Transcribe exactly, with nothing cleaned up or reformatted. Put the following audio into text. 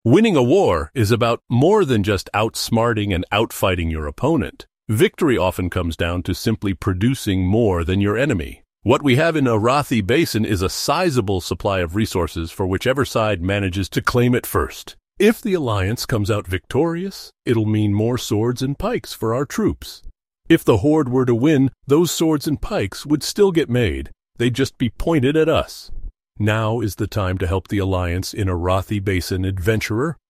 Winning a war is about more than just outsmarting and outfighting your opponent. Victory often comes down to simply producing more than your enemy. What we have in Arathi Basin is a sizable supply of resources for whichever side manages to claim it first. If the alliance comes out victorious, it'll mean more swords and pikes for our troops. If the Horde were to win, those swords and pikes would still get made. They'd just be pointed at us. Now is the time to help the alliance in Arathi Basin, adventurer.